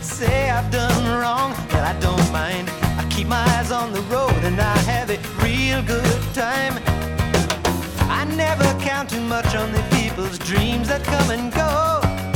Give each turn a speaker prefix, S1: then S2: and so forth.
S1: say I've done wrong, but I don't mind. I keep my eyes on the road and I have a real good time. I never count too much on the people's dreams that come and go.